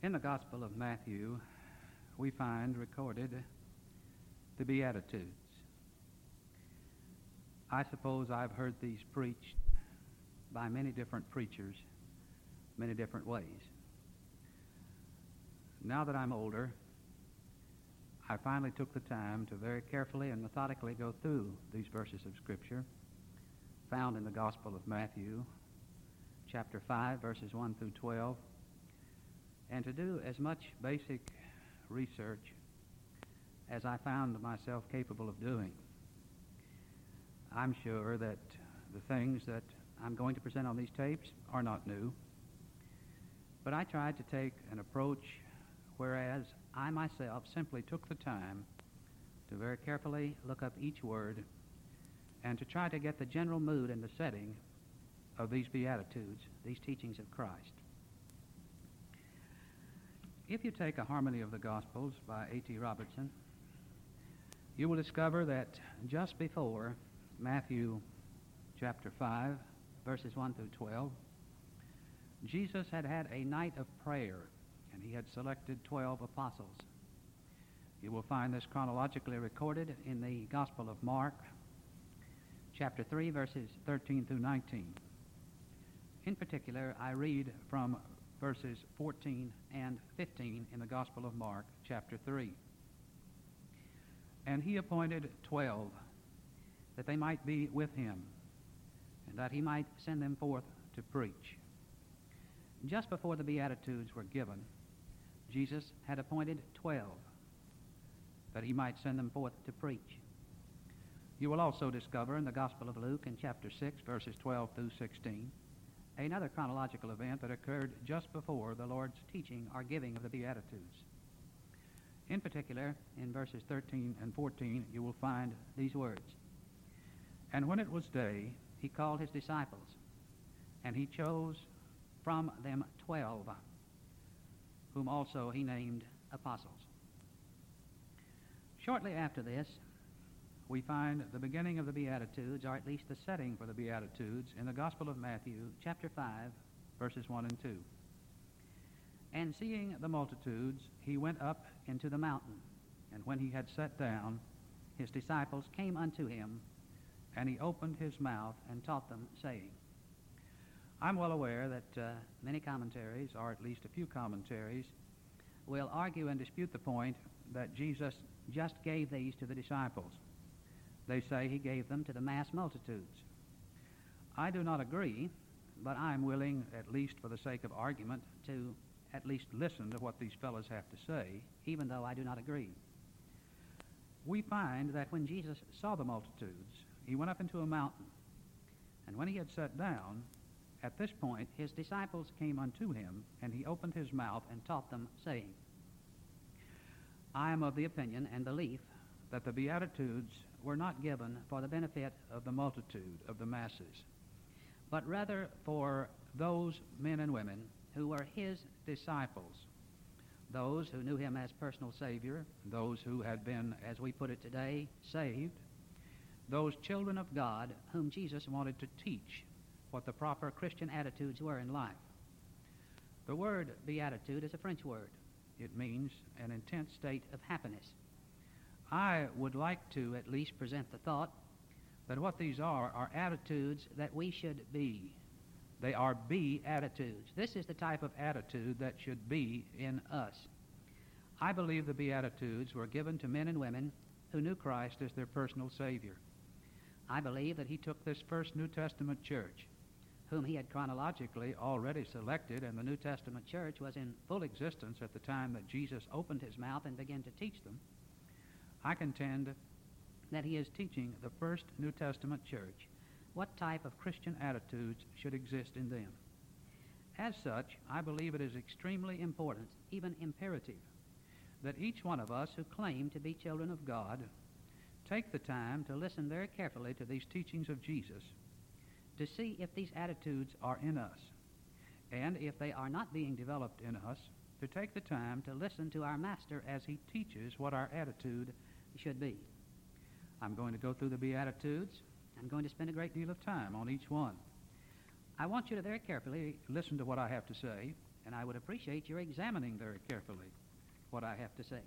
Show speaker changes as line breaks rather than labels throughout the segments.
In the Gospel of Matthew, we find recorded the Beatitudes. I suppose I've heard these preached by many different preachers, many different ways. Now that I'm older, I finally took the time to very carefully and methodically go through these verses of Scripture found in the Gospel of Matthew, chapter 5, verses 1 through 12, and to do as much basic research as I found myself capable of doing. I'm sure that the things that I'm going to present on these tapes are not new, but I tried to take an approach whereas I myself simply took the time to very carefully look up each word and to try to get the general mood and the setting of these Beatitudes, these teachings of Christ. If you take A Harmony of the Gospels by A.T. Robertson, you will discover that just before Matthew chapter 5, verses 1 through 12, Jesus had had a night of prayer, and he had selected 12 apostles. You will find this chronologically recorded in the Gospel of Mark, chapter 3, verses 13 through 19. In particular, I read from verses 14 and 15 in the Gospel of Mark, chapter 3. And he appointed 12, that they might be with him, and that he might send them forth to preach. Just before the Beatitudes were given, Jesus had appointed 12, that he might send them forth to preach. You will also discover in the Gospel of Luke, in chapter 6, verses 12 through 16, another chronological event that occurred just before the Lord's teaching or giving of the Beatitudes. In particular, in verses 13 and 14, you will find these words. And when it was day, he called his disciples, and he chose from them 12, whom also he named apostles. Shortly after this, we find the beginning of the Beatitudes, or at least the setting for the Beatitudes, in the Gospel of Matthew, chapter 5, verses 1 and 2. And seeing the multitudes, he went up into the mountain, and when he had sat down, his disciples came unto him, and he opened his mouth and taught them, saying. I'm well aware that many commentaries, or at least a few commentaries, will argue and dispute the point that Jesus just gave these to the disciples. They say he gave them to the mass multitudes. I do not agree, but I'm willing, at least for the sake of argument, to at least listen to what these fellows have to say, even though I do not agree. We find that when Jesus saw the multitudes, he went up into a mountain, and when he had sat down, at this point his disciples came unto him, and he opened his mouth and taught them, saying, I am of the opinion and belief that the Beatitudes were not given for the benefit of the multitude, of the masses, but rather for those men and women who were his disciples, those who knew him as personal Savior, those who had been, as we put it today, saved, those children of God whom Jesus wanted to teach what the proper Christian attitudes were in life. The word beatitude is a French word. It means an intense state of happiness. I would like to at least present the thought that what these are attitudes that we should be. They are be-attitudes. This is the type of attitude that should be in us. I believe the Beatitudes were given to men and women who knew Christ as their personal Savior. I believe that he took this first New Testament church, whom he had chronologically already selected, and the New Testament church was in full existence at the time that Jesus opened his mouth and began to teach them. I contend that he is teaching the first New Testament church what type of Christian attitudes should exist in them. As such, I believe it is extremely important, even imperative, that each one of us who claim to be children of God take the time to listen very carefully to these teachings of Jesus to see if these attitudes are in us, and if they are not being developed in us, to take the time to listen to our Master as he teaches what our attitude should be. I'm going to go through the Beatitudes. I'm going to spend a great deal of time on each one. I want you to very carefully listen to what I have to say, and I would appreciate your examining very carefully what I have to say.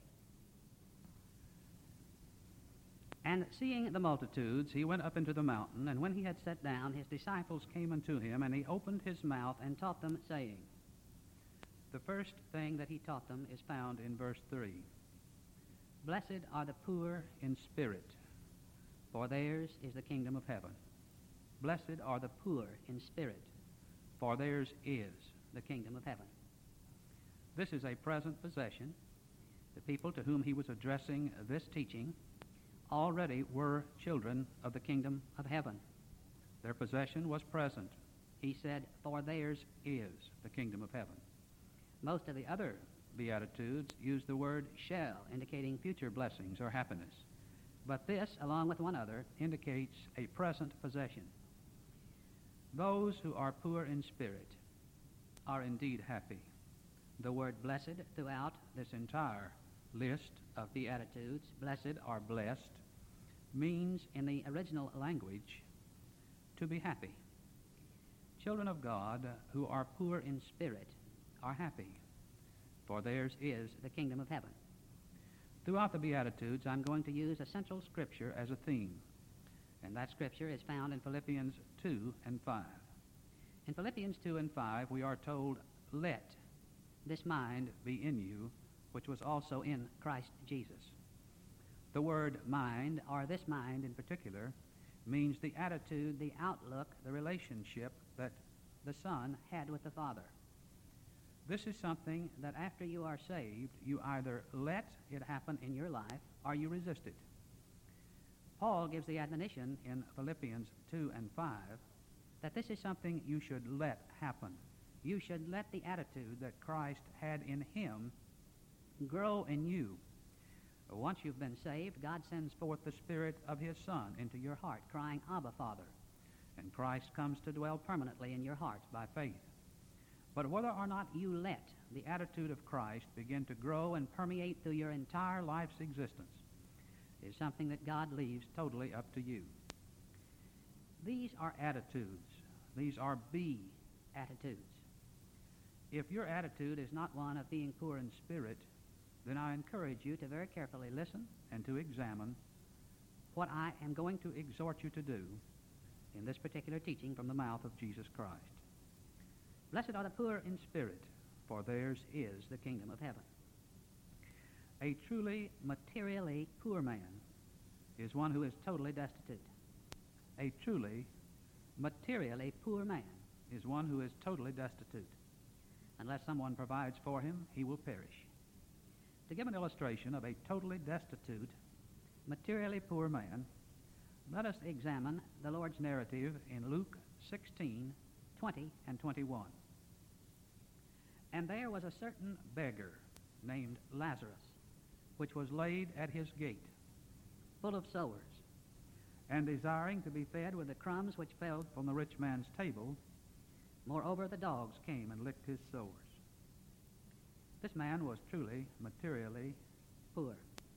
And seeing the multitudes, he went up into the mountain, and when he had sat down, his disciples came unto him, and he opened his mouth and taught them, saying, the first thing that he taught them is found in verse 3. Blessed are the poor in spirit, for theirs is the kingdom of heaven. Blessed are the poor in spirit, for theirs is the kingdom of heaven. This is a present possession. The people to whom he was addressing this teaching already were children of the kingdom of heaven. Their possession was present. He said, for theirs is the kingdom of heaven. Most of the other Beatitudes use the word shall, indicating future blessings or happiness. But this, along with one other, indicates a present possession. Those who are poor in spirit are indeed happy. The word blessed throughout this entire list of Beatitudes, blessed or blessed, means in the original language to be happy. Children of God who are poor in spirit are happy, for theirs is the kingdom of heaven. Throughout the Beatitudes, I'm going to use a central scripture as a theme, and that scripture is found in Philippians 2 and 5. In Philippians 2 and 5, we are told, let this mind be in you, which was also in Christ Jesus. The word mind, or this mind in particular, means the attitude, the outlook, the relationship that the Son had with the Father. This is something that after you are saved, you either let it happen in your life or you resist it. Paul gives the admonition in Philippians 2 and 5 that this is something you should let happen. You should let the attitude that Christ had in him grow in you. Once you've been saved, God sends forth the Spirit of his Son into your heart, crying, Abba, Father. And Christ comes to dwell permanently in your heart by faith. But whether or not you let the attitude of Christ begin to grow and permeate through your entire life's existence is something that God leaves totally up to you. These are attitudes. These are be-attitudes. If your attitude is not one of being poor in spirit, then I encourage you to very carefully listen and to examine what I am going to exhort you to do in this particular teaching from the mouth of Jesus Christ. Blessed are the poor in spirit, for theirs is the kingdom of heaven. A truly materially poor man is one who is totally destitute. A truly materially poor man is one who is totally destitute. Unless someone provides for him, he will perish. To give an illustration of a totally destitute, materially poor man, let us examine the Lord's narrative in Luke 16, 20 and 21. And there was a certain beggar named Lazarus, which was laid at his gate, full of sores, and desiring to be fed with the crumbs which fell from the rich man's table. Moreover, the dogs came and licked his sores. This man was truly materially poor.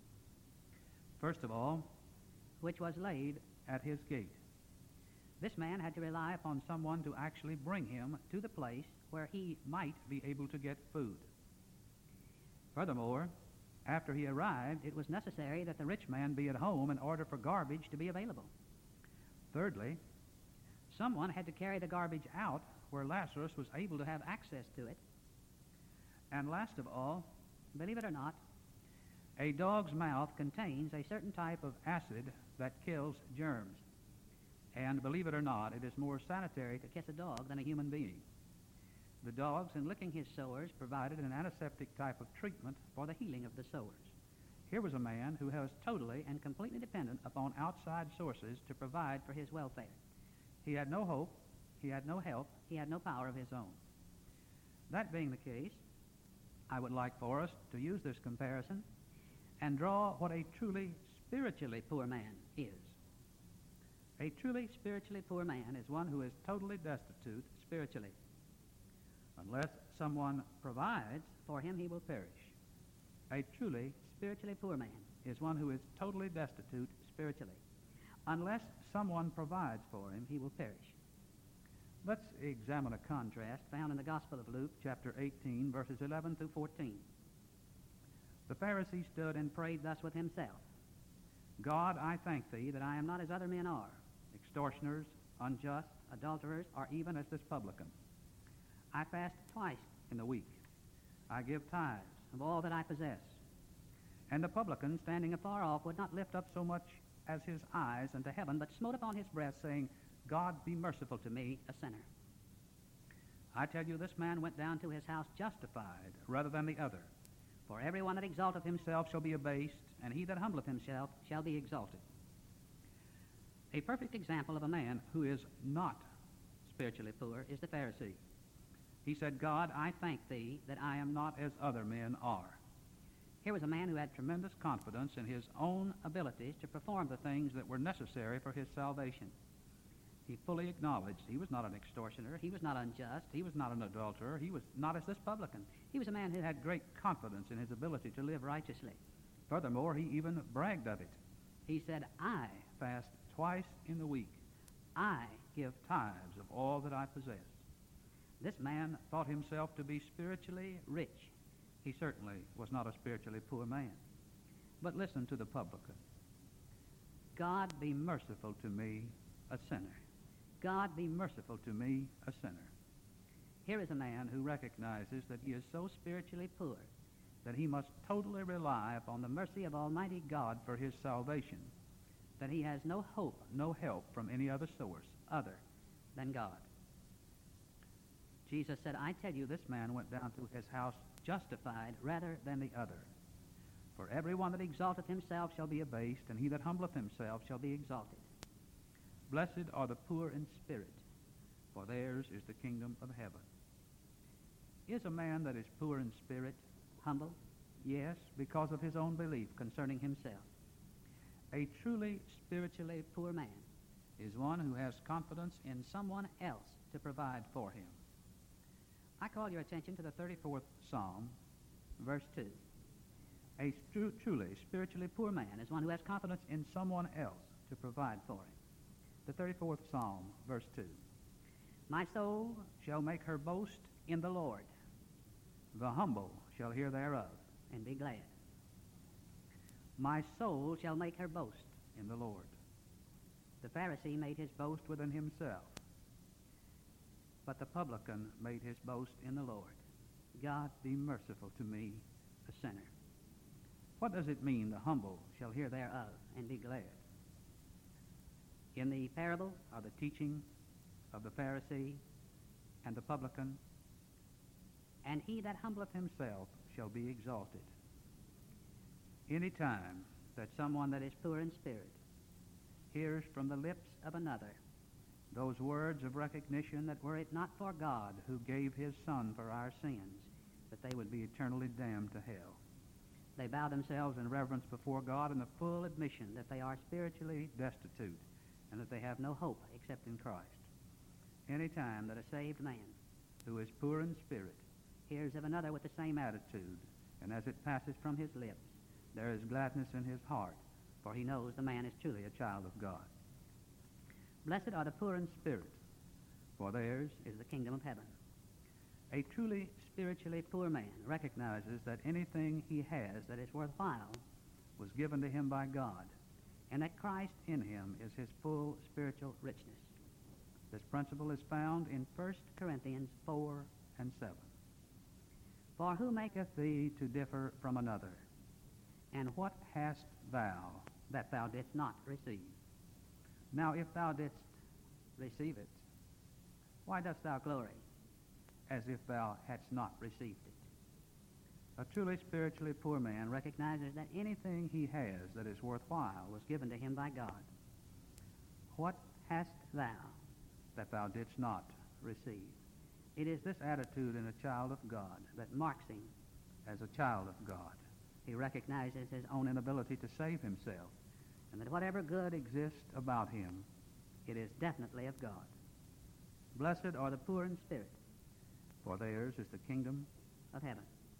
First of all, which was laid at his gate. This man had to rely upon someone to actually bring him to the place where he might be able to get food. Furthermore, after he arrived, it was necessary that the rich man be at home in order for garbage to be available. Thirdly, someone had to carry the garbage out where Lazarus was able to have access to it. And last of all, believe it or not, a dog's mouth contains a certain type of acid that kills germs. And believe it or not, it is more sanitary to kiss a dog than a human being. The dogs, in licking his sores, provided an antiseptic type of treatment for the healing of the sores. Here was a man who was totally and completely dependent upon outside sources to provide for his welfare. He had no hope, he had no help, he had no power of his own. That being the case, I would like for us to use this comparison and draw what a truly spiritually poor man is. A truly spiritually poor man is one who is totally destitute spiritually. Unless someone provides for him, he will perish. A truly spiritually poor man is one who is totally destitute spiritually. Unless someone provides for him, he will perish. Let's examine a contrast found in the Gospel of Luke, chapter 18, verses 11 through 14. The Pharisee stood and prayed thus with himself, God, I thank thee that I am not as other men are, extortioners, unjust, adulterers, or even as this publican. I fast twice in the week. I give tithes of all that I possess. And the publican, standing afar off, would not lift up so much as his eyes unto heaven, but smote upon his breast, saying, God, be merciful to me, a sinner. I tell you, this man went down to his house justified rather than the other. For everyone that exalteth himself shall be abased, and he that humbleth himself shall be exalted. A perfect example of a man who is not spiritually poor is the Pharisee. He said, God, I thank thee that I am not as other men are. Here was a man who had tremendous confidence in his own abilities to perform the things that were necessary for his salvation. He fully acknowledged he was not an extortioner, he was not unjust, he was not an adulterer, he was not as this publican. He was a man who had great confidence in his ability to live righteously. Furthermore, he even bragged of it. He said, I fast twice in the week. I give tithes of all that I possess. This man thought himself to be spiritually rich. He certainly was not a spiritually poor man. But listen to the publican. God be merciful to me, a sinner. God be merciful to me, a sinner. Here is a man who recognizes that he is so spiritually poor that he must totally rely upon the mercy of Almighty God for his salvation, that he has no hope, no help from any other source other than God. Jesus said, I tell you, this man went down to his house justified rather than the other. For everyone that exalteth himself shall be abased, and he that humbleth himself shall be exalted. Blessed are the poor in spirit, for theirs is the kingdom of heaven. Is a man that is poor in spirit humble? Yes, because of his own belief concerning himself. A truly spiritually poor man is one who has confidence in someone else to provide for him. I call your attention to the 34th Psalm, verse 2. A truly spiritually poor man is one who has confidence in someone else to provide for him. The 34th Psalm, verse 2. My soul shall make her boast in the Lord. The humble shall hear thereof and be glad. My soul shall make her boast in the Lord. The Pharisee made his boast within himself, but the publican made his boast in the Lord. God be merciful to me, a sinner. What does it mean, the humble shall hear thereof and be glad? In the parable are the teaching of the Pharisee and the publican, and he that humbleth himself shall be exalted. Any time that someone that is poor in spirit hears from the lips of another those words of recognition that were it not for God who gave his Son for our sins, that they would be eternally damned to hell. They bow themselves in reverence before God in the full admission that they are spiritually destitute and that they have no hope except in Christ. Any time that a saved man who is poor in spirit hears of another with the same attitude, and as it passes from his lips, there is gladness in his heart, for he knows the man is truly a child of God. Blessed are the poor in spirit, for theirs is the kingdom of heaven. A truly spiritually poor man recognizes that anything he has that is worthwhile was given to him by God, and that Christ in him is his full spiritual richness. This principle is found in 1 Corinthians 4 and 7. For who maketh thee to differ from another? And what hast thou that thou didst not receive? Now if thou didst receive it, why dost thou glory, as if thou hadst not received it? A truly spiritually poor man recognizes that anything he has that is worthwhile was given to him by God. What hast thou that thou didst not receive? It is this attitude in a child of God that marks him as a child of God. He recognizes his own inability to save himself, and that whatever good exists about him, it is definitely of God. Blessed are the poor in spirit, for theirs is the kingdom of heaven.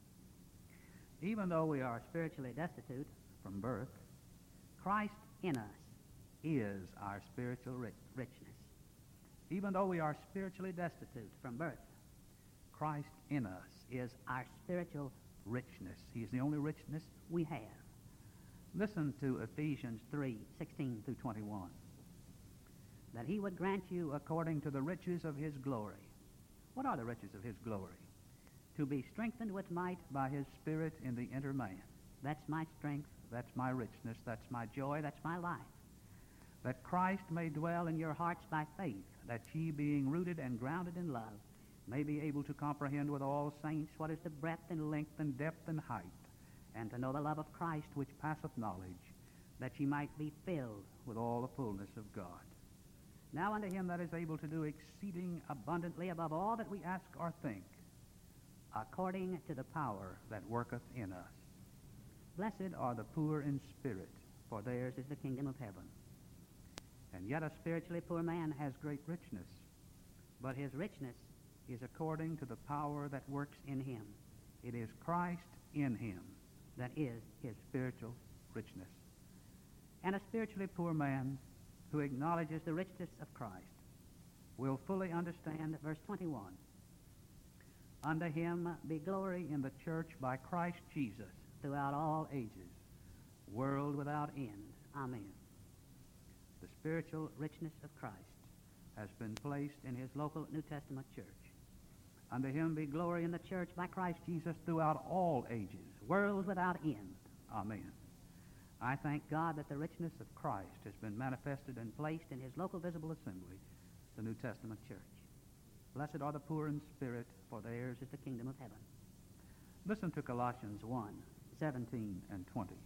Even though we are spiritually destitute from birth, Christ in us is our spiritual richness. Even though we are spiritually destitute from birth, Christ in us is our spiritual richness. He is the only richness we have. Listen to Ephesians 3:16 through 21. That he would grant you according to the riches of his glory. What are the riches of his glory? To be strengthened with might by his Spirit in the inner man. That's my strength, that's my richness, that's my joy, that's my life. That Christ may dwell in your hearts by faith, that ye being rooted and grounded in love, may be able to comprehend with all saints what is the breadth and length and depth and height, and to know the love of Christ which passeth knowledge, that ye might be filled with all the fullness of God. Now unto him that is able to do exceeding abundantly above all that we ask or think, according to the power that worketh in us. Blessed are the poor in spirit, for theirs is the kingdom of heaven. And yet a spiritually poor man has great richness, but his richness is according to the power that works in him. It is Christ in him that is his spiritual richness. And a spiritually poor man who acknowledges the richness of Christ will fully understand verse 21. Unto him be glory in the church by Christ Jesus throughout all ages, world without end. Amen. The spiritual richness of Christ has been placed in his local New Testament church. Unto him be glory in the church by Christ Jesus throughout all ages, world without end. Amen. I thank God that the richness of Christ has been manifested and placed in his local visible assembly, the New Testament church. Blessed are the poor in spirit, for theirs is the kingdom of heaven. Listen to Colossians 1:17 and 20.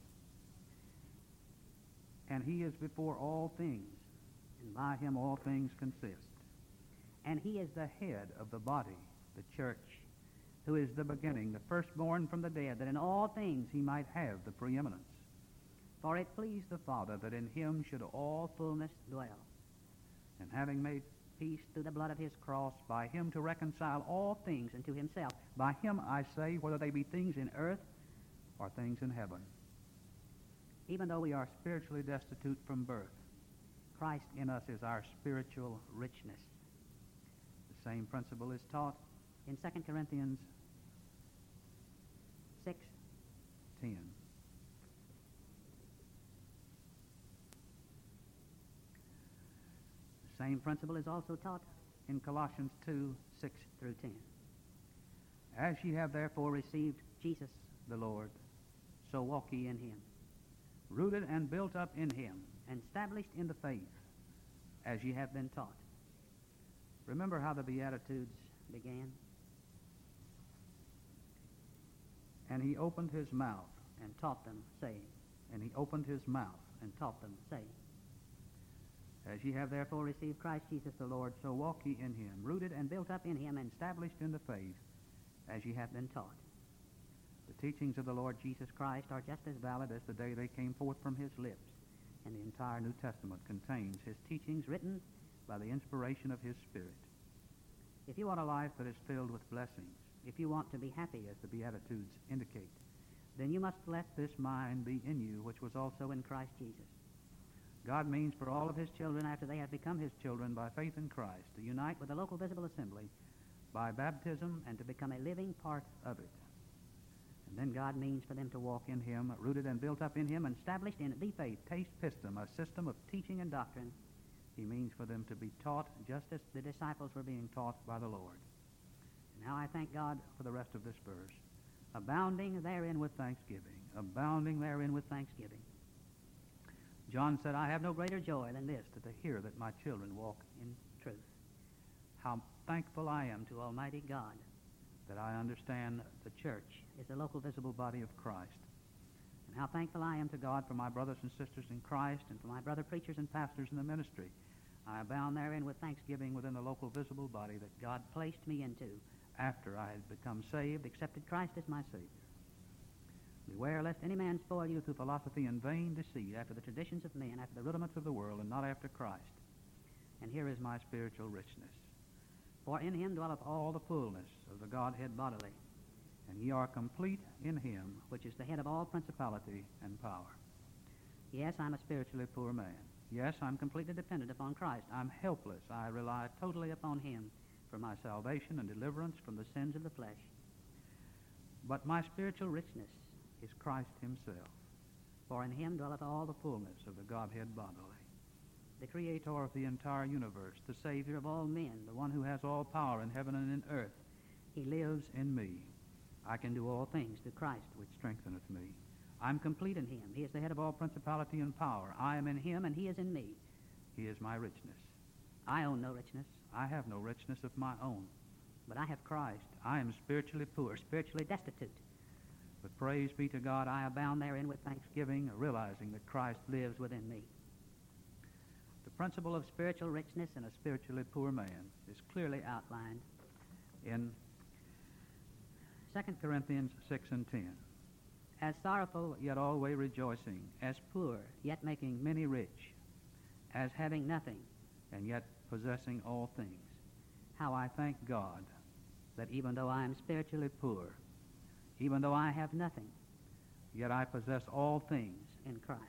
And he is before all things, and by him all things consist. And he is the head of the body, the church, who is the beginning, the firstborn from the dead, that in all things he might have the preeminence. For it pleased the Father that in him should all fullness dwell. And having made peace through the blood of his cross, by him to reconcile all things unto himself. By him, I say, whether they be things in earth or things in heaven. Even though we are spiritually destitute from birth, Christ in us is our spiritual richness. The same principle is taught in 2 Corinthians 6:10. The same principle is also taught in Colossians 2:6 through 10. As ye have therefore received Jesus the Lord, so walk ye in him, rooted and built up in him, and established in the faith, as ye have been taught. Remember how the Beatitudes began? And he opened his mouth and taught them, saying, and he opened his mouth and taught them, saying, as ye have therefore received Christ Jesus the Lord, so walk ye in him, rooted and built up in him, and established in the faith, as ye have been taught. The teachings of the Lord Jesus Christ are just as valid as the day they came forth from his lips, and the entire New Testament contains his teachings written by the inspiration of his Spirit. If you want a life that is filled with blessings, if you want to be happy, as the Beatitudes indicate, then you must let this mind be in you, which was also in Christ Jesus. God means for all of his children, after they have become his children by faith in Christ, to unite with the local visible assembly by baptism and to become a living part of it. And then God means for them to walk in him, rooted and built up in him, and established in the faith, taste pistum, a system of teaching and doctrine. He means for them to be taught just as the disciples were being taught by the Lord. And now I thank God for the rest of this verse. Abounding therein with thanksgiving. Abounding therein with thanksgiving. John said, I have no greater joy than this, to hear that my children walk in truth. How thankful I am to Almighty God that I understand the church is the local visible body of Christ. And how thankful I am to God for my brothers and sisters in Christ and for my brother preachers and pastors in the ministry. I abound therein with thanksgiving within the local visible body that God placed me into after I had become saved, accepted Christ as my Savior. Beware lest any man spoil you through philosophy and vain deceit, after the traditions of men, after the rudiments of the world, and not after Christ. And here is my spiritual richness. For in him dwelleth all the fullness of the Godhead bodily, and ye are complete in him, which is the head of all principality and power. Yes, I'm a spiritually poor man. Yes, I'm completely dependent upon Christ. I'm helpless. I rely totally upon Him for my salvation and deliverance from the sins of the flesh. But my spiritual richness is Christ Himself, for in Him dwelleth all the fullness of the Godhead bodily. The Creator of the entire universe, the Savior of all men, the one who has all power in heaven and in earth, He lives in me. I can do all things through Christ which strengtheneth me. I'm complete in Him. He is the head of all principality and power. I am in Him, and He is in me. He is my richness. I own no richness. I have no richness of my own. But I have Christ. I am spiritually poor, spiritually destitute. But praise be to God, I abound therein with thanksgiving, realizing that Christ lives within me. The principle of spiritual richness in a spiritually poor man is clearly outlined in 2 Corinthians 6 and 10. As sorrowful, yet always rejoicing, as poor, yet making many rich, as having nothing, and yet possessing all things. How I thank God that even though I am spiritually poor, even though I have nothing, yet I possess all things in Christ.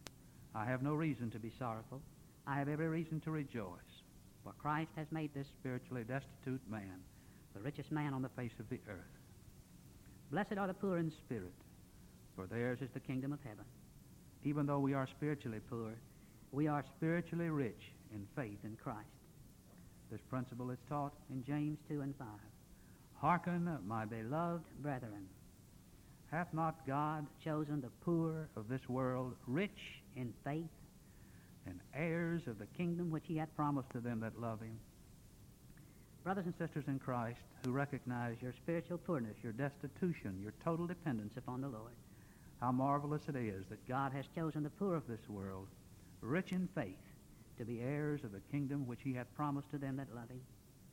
I have no reason to be sorrowful. I have every reason to rejoice, for Christ has made this spiritually destitute man the richest man on the face of the earth. Blessed are the poor in spirit, for theirs is the kingdom of heaven. Even though we are spiritually poor, we are spiritually rich in faith in Christ. This principle is taught in James 2 and 5. Hearken, my beloved brethren, hath not God chosen the poor of this world rich in faith and heirs of the kingdom which He hath promised to them that love Him? Brothers and sisters in Christ who recognize your spiritual poorness, your destitution, your total dependence upon the Lord, how marvelous it is that God has chosen the poor of this world, rich in faith, to be heirs of the kingdom which He hath promised to them that love Him.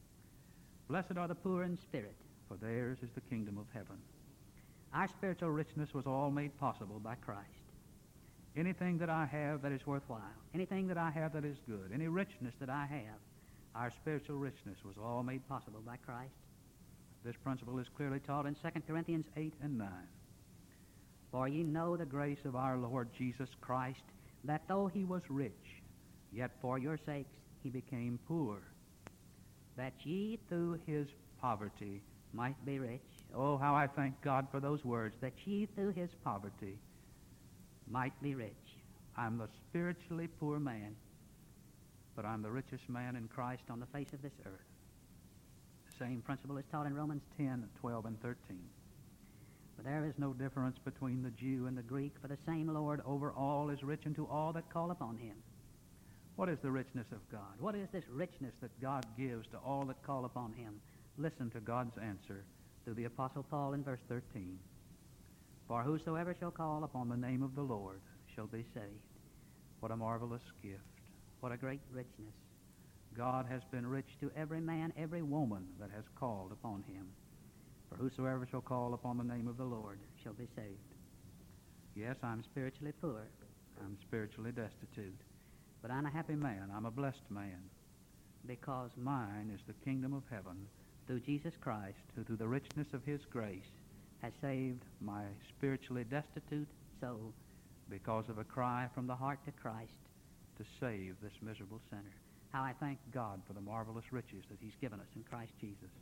Blessed are the poor in spirit, for theirs is the kingdom of heaven. Our spiritual richness was all made possible by Christ. Anything that I have that is worthwhile, anything that I have that is good, any richness that I have, our spiritual richness was all made possible by Christ. This principle is clearly taught in 2 Corinthians 8 and 9. For ye know the grace of our Lord Jesus Christ, that though He was rich, yet for your sakes He became poor, that ye through His poverty might be rich. Oh, how I thank God for those words, that ye through His poverty might be rich. I'm the spiritually poor man, but I'm the richest man in Christ on the face of this earth. The same principle is taught in Romans 10, 12, and 13. For there is no difference between the Jew and the Greek, for the same Lord over all is rich unto all that call upon Him. What is the richness of God? What is this richness that God gives to all that call upon Him? Listen to God's answer through the Apostle Paul in verse 13. For whosoever shall call upon the name of the Lord shall be saved. What a marvelous gift. What a great richness. God has been rich to every man, every woman that has called upon Him. For whosoever shall call upon the name of the Lord shall be saved. Yes, I'm spiritually poor. I'm spiritually destitute. But I'm a happy man. I'm a blessed man. Because mine is the kingdom of heaven through Jesus Christ, who through the richness of His grace has saved my spiritually destitute soul because of a cry from the heart to Christ to save this miserable sinner. How I thank God for the marvelous riches that He's given us in Christ Jesus.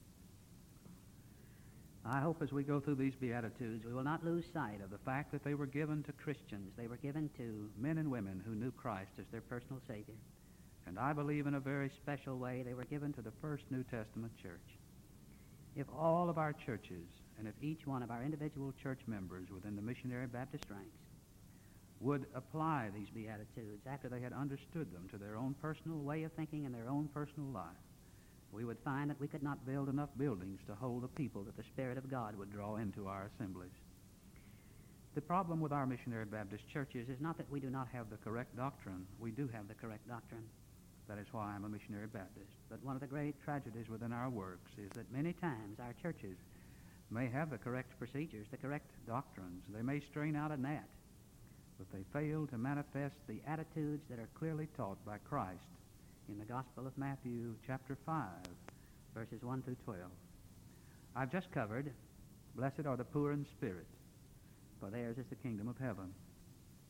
I hope as we go through these Beatitudes, we will not lose sight of the fact that they were given to Christians. They were given to men and women who knew Christ as their personal Savior. And I believe in a very special way they were given to the first New Testament church. If all of our churches, and if each one of our individual church members within the Missionary Baptist ranks would apply these Beatitudes after they had understood them to their own personal way of thinking and their own personal life, we would find that we could not build enough buildings to hold the people that the Spirit of God would draw into our assemblies. The problem with our Missionary Baptist churches is not that we do not have the correct doctrine. We do have the correct doctrine. That is why I'm a Missionary Baptist. But one of the great tragedies within our works is that many times our churches may have the correct procedures, the correct doctrines. They may strain out a gnat, but they fail to manifest the attitudes that are clearly taught by Christ in the Gospel of Matthew, chapter 5, verses 1 through 12. I've just covered, blessed are the poor in spirit, for theirs is the kingdom of heaven.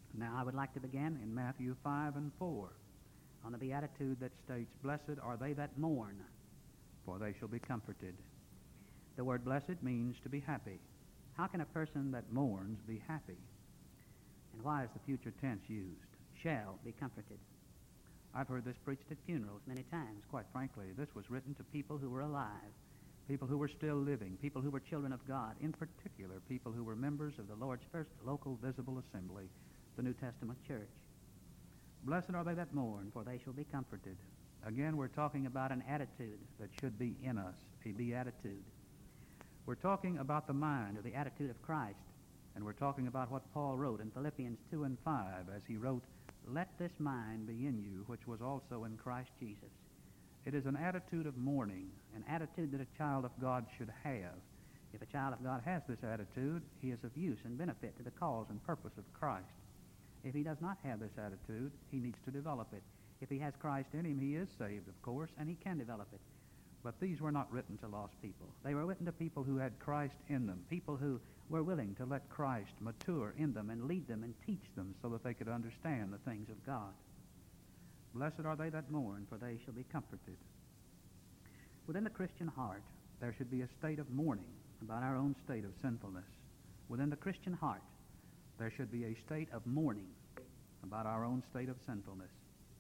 Now I would like to begin in Matthew 5 and 4 on the beatitude that states, "Blessed are they that mourn, for they shall be comforted." The word blessed means to be happy. How can a person that mourns be happy? And why is the future tense used? Shall be comforted. I've heard this preached at funerals many times. Quite frankly, this was written to people who were alive, people who were still living, people who were children of God, in particular people who were members of the Lord's first local visible assembly, the New Testament church. Blessed are they that mourn, for they shall be comforted. Again, we're talking about an attitude that should be in us, a beatitude. We're talking about the mind or the attitude of Christ, and we're talking about what Paul wrote in Philippians 2 and 5 as he wrote, "Let this mind be in you, which was also in Christ Jesus." It is an attitude of mourning, an attitude that a child of God should have. If a child of God has this attitude, he is of use and benefit to the cause and purpose of Christ. If he does not have this attitude, he needs to develop it. If he has Christ in him, he is saved, of course, and he can develop it. But these were not written to lost people. They were written to people who had Christ in them, people who were willing to let Christ mature in them and lead them and teach them so that they could understand the things of God. Blessed are they that mourn, for they shall be comforted. Within the Christian heart, there should be a state of mourning about our own state of sinfulness. Within the Christian heart, there should be a state of mourning about our own state of sinfulness.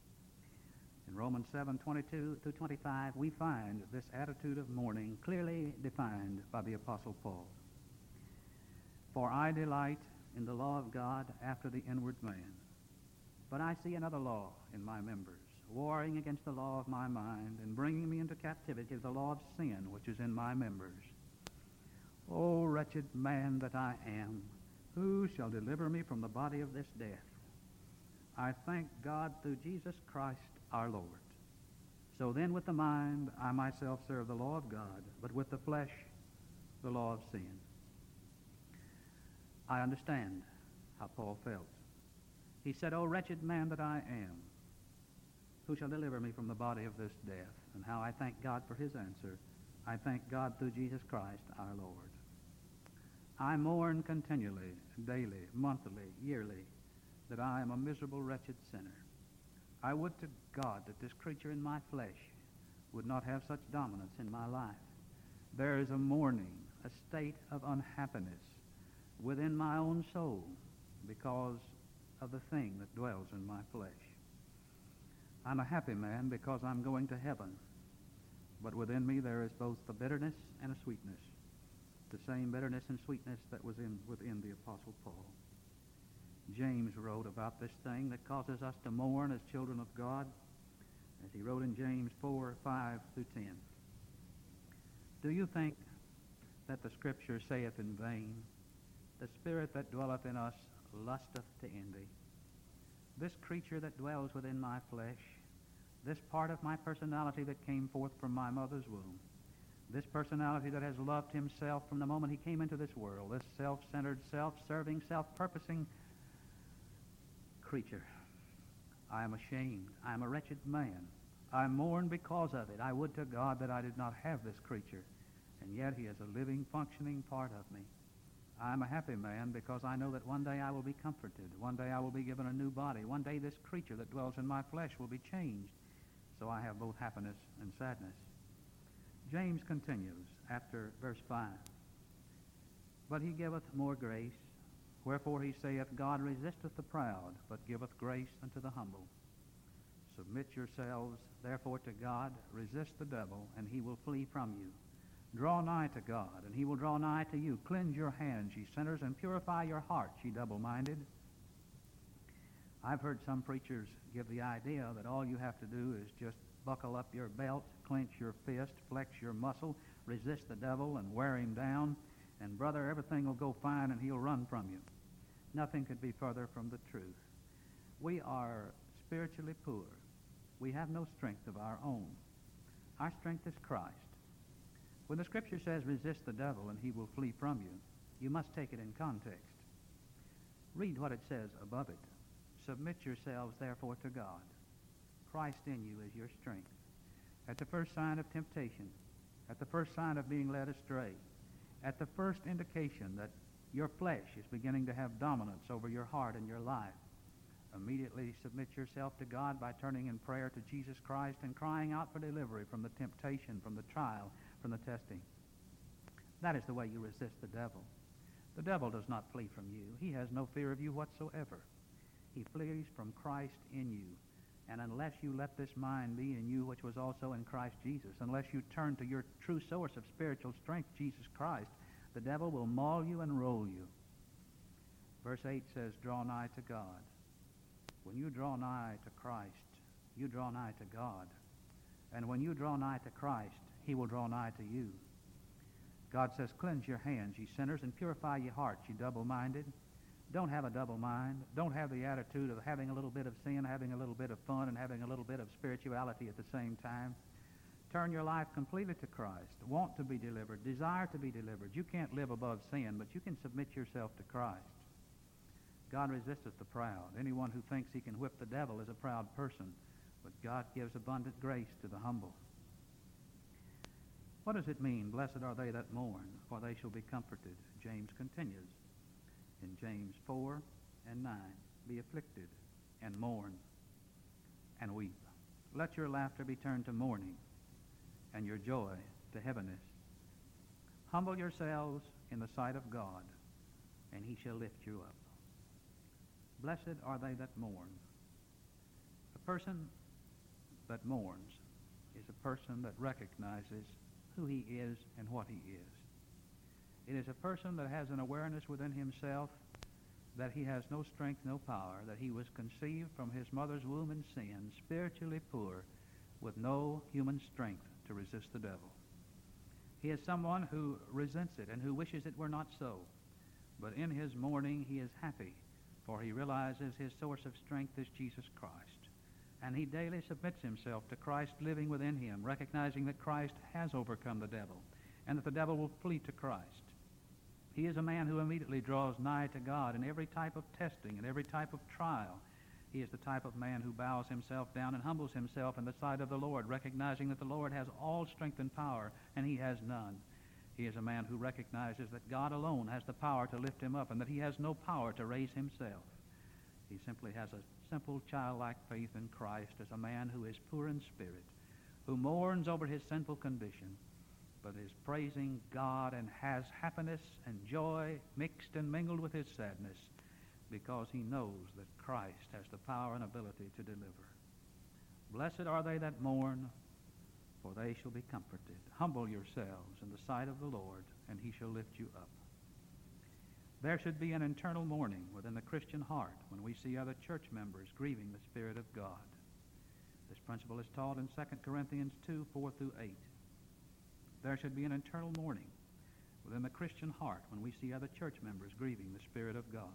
In Romans 7:22 through 25, we find this attitude of mourning clearly defined by the Apostle Paul. "For I delight in the law of God after the inward man. But I see another law in my members, warring against the law of my mind, and bringing me into captivity to the law of sin which is in my members. O wretched man that I am, who shall deliver me from the body of this death? I thank God through Jesus Christ our Lord. So then with the mind I myself serve the law of God, but with the flesh the law of sin." I understand how Paul felt. He said, "O wretched man that I am, who shall deliver me from the body of this death?" And how I thank God for his answer. I thank God through Jesus Christ our Lord. I mourn continually, daily, monthly, yearly, that I am a miserable, wretched sinner. I would to God that this creature in my flesh would not have such dominance in my life. There is a mourning, a state of unhappiness within my own soul because of the thing that dwells in my flesh. I'm a happy man because I'm going to heaven, but within me there is both a bitterness and a sweetness, the same bitterness and sweetness that was within the Apostle Paul. James wrote about this thing that causes us to mourn as children of God, as he wrote in James 4:5 through 10. "Do you think that the Scripture saith in vain, the Spirit that dwelleth in us lusteth to envy? This creature that dwells within my flesh, this part of my personality that came forth from my mother's womb, this personality that has loved himself from the moment he came into this world, this self-centered, self-serving, self-purposing creature. I am ashamed. I am a wretched man. I mourn because of it. I would to God that I did not have this creature, and yet he is a living, functioning part of me. I am a happy man because I know that one day I will be comforted. One day I will be given a new body. One day this creature that dwells in my flesh will be changed. So I have both happiness and sadness." James continues after verse 5. "But he giveth more grace. Wherefore he saith, God resisteth the proud, but giveth grace unto the humble. Submit yourselves therefore to God, resist the devil, and he will flee from you. Draw nigh to God, and he will draw nigh to you. Cleanse your hands, ye sinners, and purify your hearts, ye double-minded." I've heard some preachers give the idea that all you have to do is just buckle up your belt, clench your fist, flex your muscle, resist the devil, and wear him down, and brother, everything will go fine and he'll run from you. Nothing could be further from the truth. We are spiritually poor. We have no strength of our own. Our strength is Christ. When the Scripture says, resist the devil and he will flee from you, you must take it in context. Read what it says above it. Submit yourselves therefore to God. Christ in you is your strength. At the first sign of temptation, at the first sign of being led astray, at the first indication that your flesh is beginning to have dominance over your heart and your life, Immediately submit yourself to God by turning in prayer to Jesus Christ and crying out for delivery from the temptation, from the trial, from the testing. That is the way you resist the devil. The devil does not flee from you. He has no fear of you whatsoever. He flees from Christ in you. And unless you let this mind be in you, which was also in Christ Jesus, unless you turn to your true source of spiritual strength, Jesus Christ, the devil will maul you and roll you. Verse 8 says, draw nigh to God. When you draw nigh to Christ, you draw nigh to God. And when you draw nigh to Christ, he will draw nigh to you. God says, cleanse your hands, ye sinners, and purify your hearts, ye double-minded. Don't have a double mind. Don't have the attitude of having a little bit of sin, having a little bit of fun, and having a little bit of spirituality at the same time. Turn your life completely to Christ. Want to be delivered. Desire to be delivered. You can't live above sin, but you can submit yourself to Christ. God resisteth the proud. Anyone who thinks he can whip the devil is a proud person, but God gives abundant grace to the humble. What does it mean, blessed are they that mourn, for they shall be comforted? James continues in James 4 and 9, be afflicted and mourn and weep. Let your laughter be turned to mourning and your joy to heaviness. Humble yourselves in the sight of God, and he shall lift you up. Blessed are they that mourn. A person that mourns is a person that recognizes who he is and what he is. It is a person that has an awareness within himself that he has no strength, no power, that he was conceived from his mother's womb in sin, spiritually poor, with no human strength to resist the devil. He is someone who resents it and who wishes it were not so. But in his mourning he is happy, for he realizes his source of strength is Jesus Christ. And he daily submits himself to Christ living within him, recognizing that Christ has overcome the devil and that the devil will flee to Christ. He is a man who immediately draws nigh to God in every type of testing and every type of trial. He is the type of man who bows himself down and humbles himself in the sight of the Lord, recognizing that the Lord has all strength and power and he has none. He is a man who recognizes that God alone has the power to lift him up and that he has no power to raise himself. He simply has a simple childlike faith in Christ as a man who is poor in spirit, who mourns over his sinful condition, but is praising God and has happiness and joy mixed and mingled with his sadness because he knows that Christ has the power and ability to deliver. Blessed are they that mourn, for they shall be comforted. Humble yourselves in the sight of the Lord, and he shall lift you up. There should be an internal mourning within the Christian heart when we see other church members grieving the Spirit of God. This principle is taught in 2 Corinthians 2, 4 through 8. There should be an internal mourning within the Christian heart when we see other church members grieving the Spirit of God.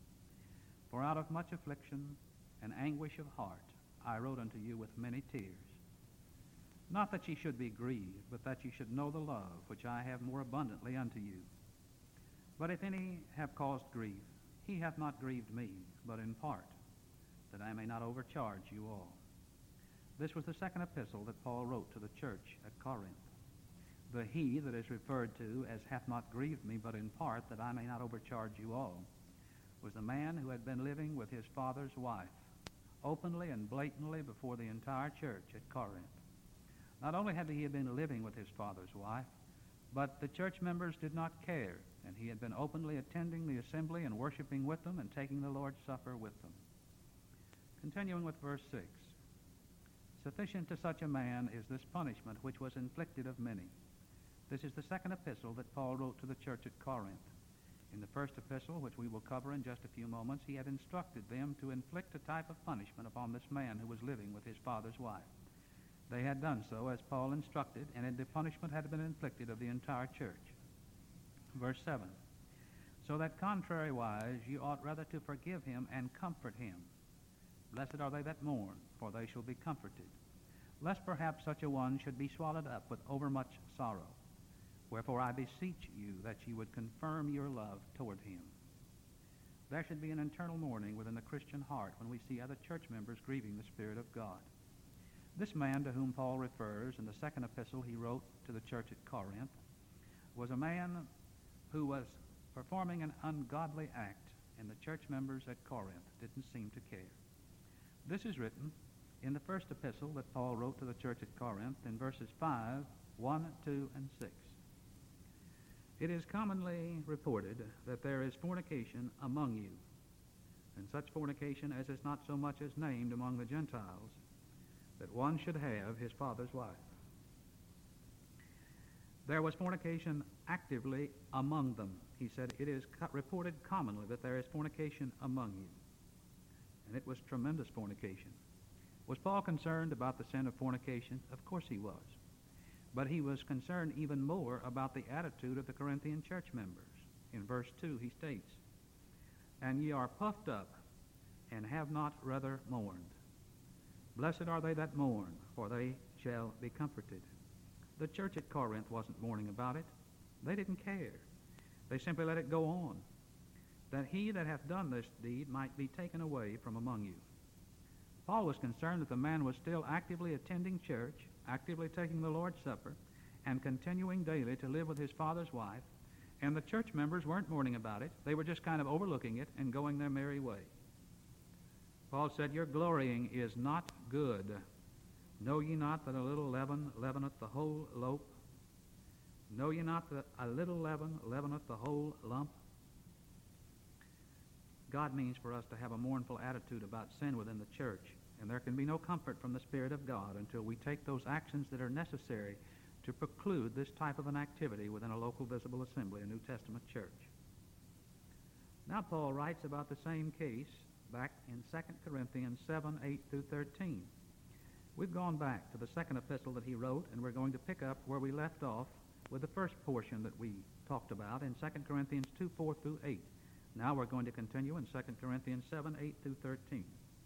For out of much affliction and anguish of heart I wrote unto you with many tears. Not that ye should be grieved, but that ye should know the love which I have more abundantly unto you. But if any have caused grief, he hath not grieved me, but in part, that I may not overcharge you all. This was the second epistle that Paul wrote to the church at Corinth. The he that is referred to as hath not grieved me, but in part, that I may not overcharge you all, was the man who had been living with his father's wife, openly and blatantly before the entire church at Corinth. Not only had he been living with his father's wife, but the church members did not care, and he had been openly attending the assembly and worshiping with them and taking the Lord's Supper with them. Continuing with verse 6, sufficient to such a man is this punishment which was inflicted of many. This is the second epistle that Paul wrote to the church at Corinth. In the first epistle, which we will cover in just a few moments, he had instructed them to inflict a type of punishment upon this man who was living with his father's wife. They had done so as Paul instructed, and the punishment had been inflicted of the entire church. Verse 7, so that contrariwise you ought rather to forgive him and comfort him. Blessed are they that mourn, for they shall be comforted. Lest perhaps such a one should be swallowed up with overmuch sorrow. Wherefore I beseech you that ye would confirm your love toward him. There should be an internal mourning within the Christian heart when we see other church members grieving the Spirit of God. This man to whom Paul refers in the second epistle he wrote to the church at Corinth was a man who was performing an ungodly act and the church members at Corinth didn't seem to care. This is written in the first epistle that Paul wrote to the church at Corinth in verses 5, 1, 2, and 6. It is commonly reported that there is fornication among you, and such fornication as is not so much as named among the Gentiles, that one should have his father's wife. There was fornication actively among them. He said, it is reported commonly that there is fornication among you. And it was tremendous fornication. Was Paul concerned about the sin of fornication? Of course he was. But he was concerned even more about the attitude of the Corinthian church members. In verse 2 he states, and ye are puffed up, and have not rather mourned. Blessed are they that mourn, for they shall be comforted. The church at Corinth wasn't mourning about it. They didn't care. They simply let it go on, that he that hath done this deed might be taken away from among you. Paul was concerned that the man was still actively attending church, actively taking the Lord's Supper, and continuing daily to live with his father's wife, and the church members weren't mourning about it. They were just kind of overlooking it and going their merry way. Paul said, your glorying is not good. Know ye not that a little leaven leaveneth the whole loaf? Know ye not that a little leaven leaveneth the whole lump? God means for us to have a mournful attitude about sin within the church, and there can be no comfort from the Spirit of God until we take those actions that are necessary to preclude this type of an activity within a local visible assembly, a New Testament church. Now Paul writes about the same case back in 2 Corinthians 7, 8 through 13. We've gone back to the second epistle that he wrote, and we're going to pick up where we left off with the first portion that we talked about in 2 Corinthians 2, 4 through 8. Now we're going to continue in 2 Corinthians 7, 8 through 13.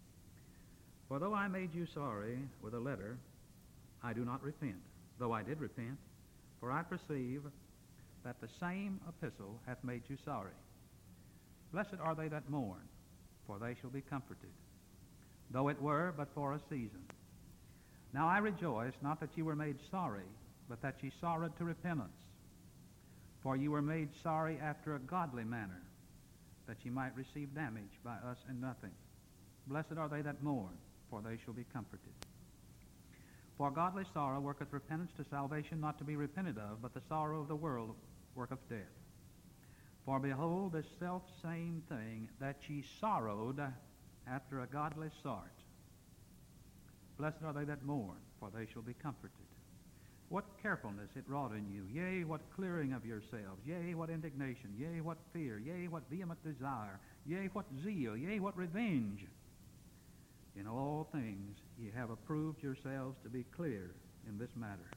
For though I made you sorry with a letter, I do not repent, though I did repent, for I perceive that the same epistle hath made you sorry. Blessed are they that mourn, for they shall be comforted, though it were but for a season. Now I rejoice, not that ye were made sorry, but that ye sorrowed to repentance. For ye were made sorry after a godly manner, that ye might receive damage by us in nothing. Blessed are they that mourn, for they shall be comforted. For godly sorrow worketh repentance to salvation, not to be repented of, but the sorrow of the world worketh death. For behold, this selfsame thing, that ye sorrowed after a godly sort. Blessed are they that mourn, for they shall be comforted. What carefulness it wrought in you, yea, what clearing of yourselves, yea, what indignation, yea, what fear, yea, what vehement desire, yea, what zeal, yea, what revenge. In all things ye have approved yourselves to be clear in this matter,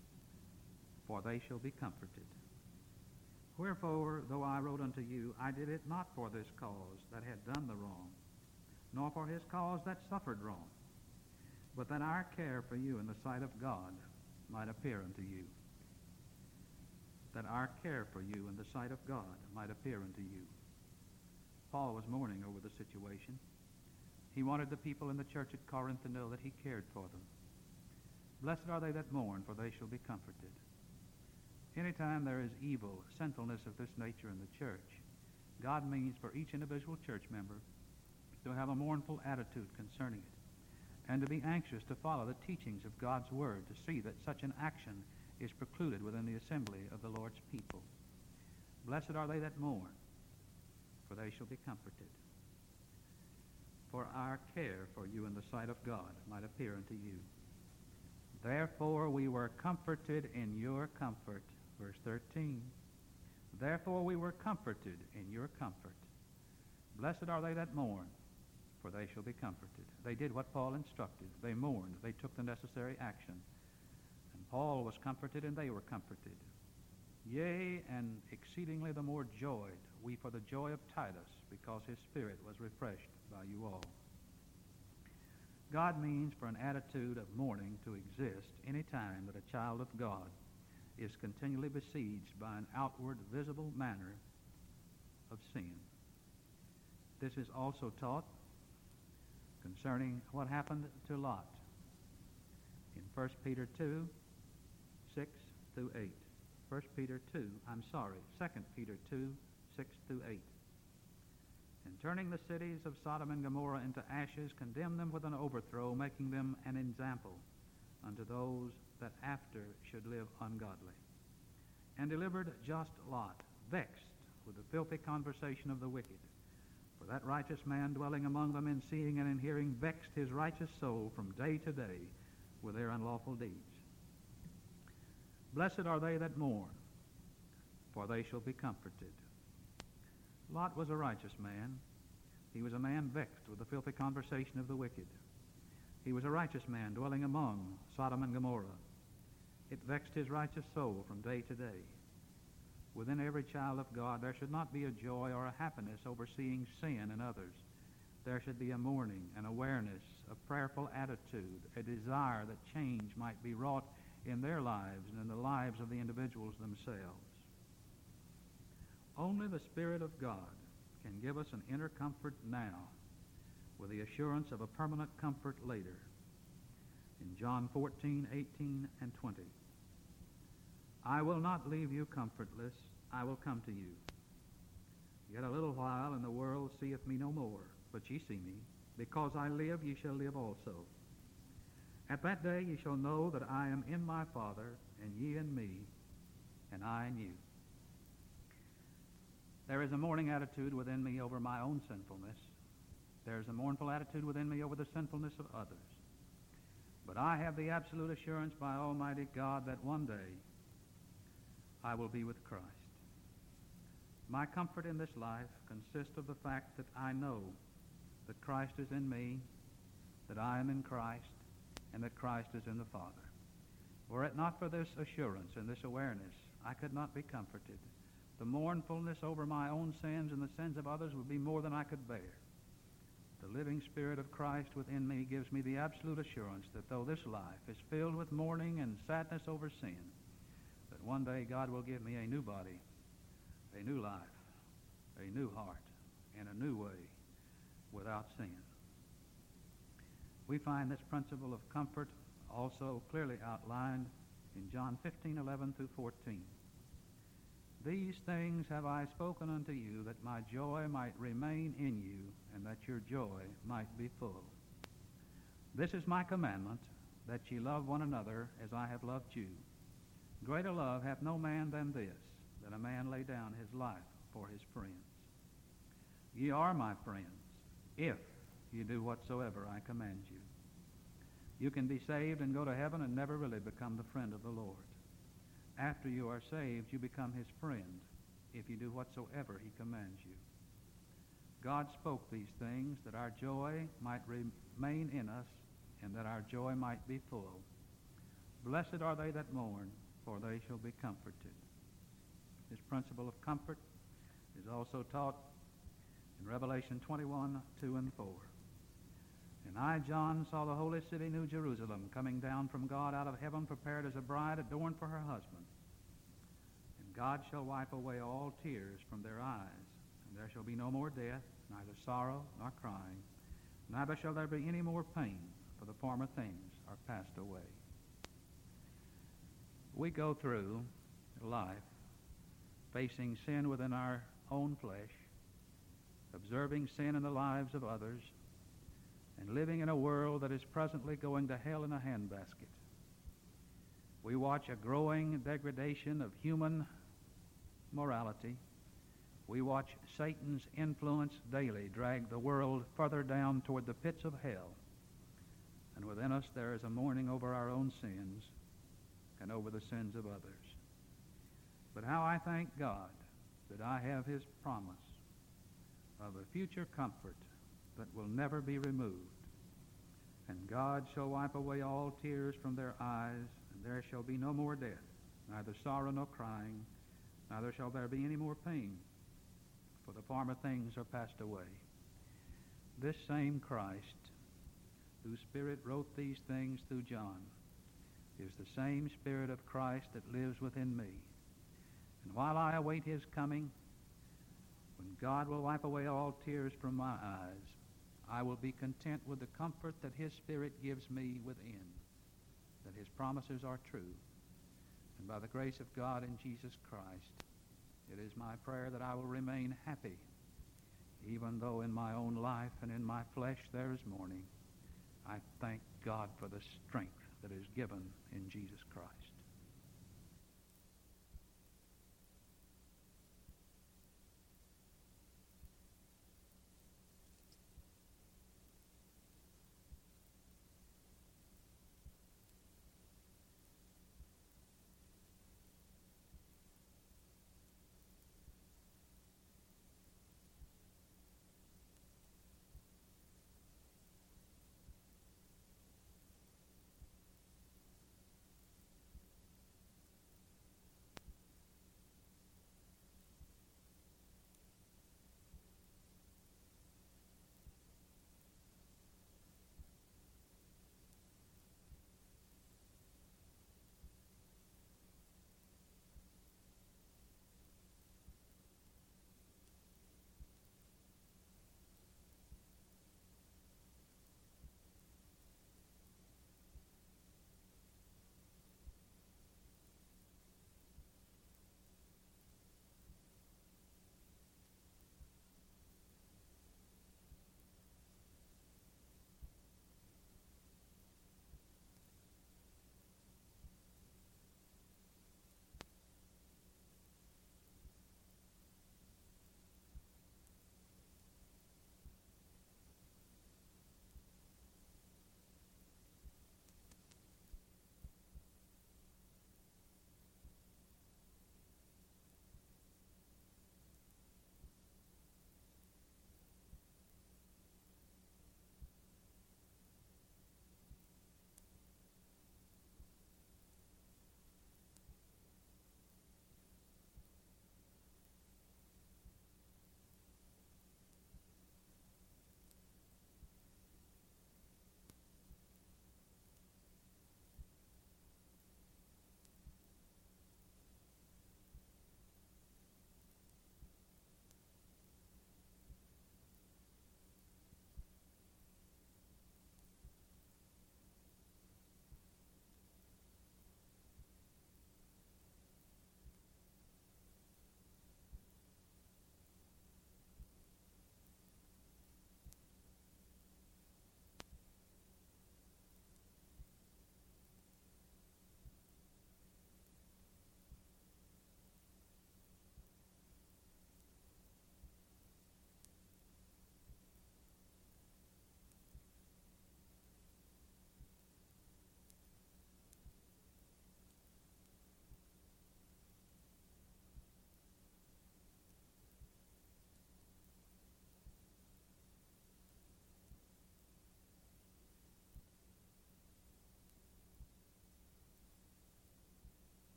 for they shall be comforted. Wherefore, though I wrote unto you, I did it not for this cause that had done the wrong, nor for his cause that suffered wrong, but that our care for you in the sight of God might appear unto you. That our care for you in the sight of God might appear unto you. Paul was mourning over the situation. He wanted the people in the church at Corinth to know that he cared for them. Blessed are they that mourn, for they shall be comforted. Anytime there is evil, sinfulness of this nature in the church, God means for each individual church member to have a mournful attitude concerning it, and to be anxious to follow the teachings of God's Word, to see that such an action is precluded within the assembly of the Lord's people. Blessed are they that mourn, for they shall be comforted. For our care for you in the sight of God might appear unto you. Therefore we were comforted in your comfort. Verse 13. Therefore we were comforted in your comfort. Blessed are they that mourn, for they shall be comforted. They did what Paul instructed. They mourned. They took the necessary action. And Paul was comforted, and they were comforted. Yea, and exceedingly the more joyed we for the joy of Titus, because his spirit was refreshed by you all. God means for an attitude of mourning to exist any time that a child of God is continually besieged by an outward, visible manner of sin. This is also taught concerning what happened to Lot in 1 Peter 2, 6 through 8. 2 Peter 2, 6 through 8. and turning the cities of Sodom and Gomorrah into ashes, condemned them with an overthrow, making them an example unto those that after should live ungodly. And delivered just Lot, vexed with the filthy conversation of the wicked. For that righteous man dwelling among them in seeing and in hearing vexed his righteous soul from day to day with their unlawful deeds. Blessed are they that mourn, for they shall be comforted. Lot was a righteous man. He was a man vexed with the filthy conversation of the wicked. He was a righteous man dwelling among Sodom and Gomorrah. It vexed his righteous soul from day to day. Within every child of God, there should not be a joy or a happiness over seeing sin in others. There should be a mourning, an awareness, a prayerful attitude, a desire that change might be wrought in their lives and in the lives of the individuals themselves. Only the Spirit of God can give us an inner comfort now with the assurance of a permanent comfort later. In John 14:18 and 20. I will not leave you comfortless, I will come to you. Yet a little while, and the world seeth me no more, but ye see me. Because I live, ye shall live also. At that day ye shall know that I am in my Father, and ye in me, and I in you. There is a mourning attitude within me over my own sinfulness. There is a mournful attitude within me over the sinfulness of others. But I have the absolute assurance by Almighty God that one day I will be with Christ. My comfort in this life consists of the fact that I know that Christ is in me, that I am in Christ, and that Christ is in the Father. Were it not for this assurance and this awareness, I could not be comforted. The mournfulness over my own sins and the sins of others would be more than I could bear. The living Spirit of Christ within me gives me the absolute assurance that though this life is filled with mourning and sadness over sin, that one day God will give me a new body, a new life, a new heart, and a new way without sin. We find this principle of comfort also clearly outlined in John 15:11 through 14. These things have I spoken unto you, that my joy might remain in you, and that your joy might be full. This is my commandment, that ye love one another as I have loved you. Greater love hath no man than this, that a man lay down his life for his friends. Ye are my friends, if ye do whatsoever I command you. You can be saved and go to heaven and never really become the friend of the Lord. After you are saved, you become his friend if you do whatsoever he commands you. God spoke these things that our joy might remain in us and that our joy might be full. Blessed are they that mourn, for they shall be comforted. This principle of comfort is also taught in Revelation 21:2 and 4. And I, John, saw the holy city, New Jerusalem, coming down from God out of heaven, prepared as a bride adorned for her husband. And God shall wipe away all tears from their eyes, and there shall be no more death, neither sorrow nor crying, neither shall there be any more pain, for the former things are passed away. We go through life facing sin within our own flesh, observing sin in the lives of others, and living in a world that is presently going to hell in a handbasket. We watch a growing degradation of human morality. We watch Satan's influence daily drag the world further down toward the pits of hell. And within us there is a mourning over our own sins and over the sins of others. But how I thank God that I have his promise of a future comfort that will never be removed. And God shall wipe away all tears from their eyes, and there shall be no more death, neither sorrow nor crying, neither shall there be any more pain, for the former things are passed away. This same Christ, whose Spirit wrote these things through John, is the same Spirit of Christ that lives within me. And while I await his coming, when God will wipe away all tears from my eyes, I will be content with the comfort that his Spirit gives me within, that his promises are true. And by the grace of God in Jesus Christ, it is my prayer that I will remain happy Even though in my own life and in my flesh there is mourning, I thank God for the strength that is given in Jesus Christ.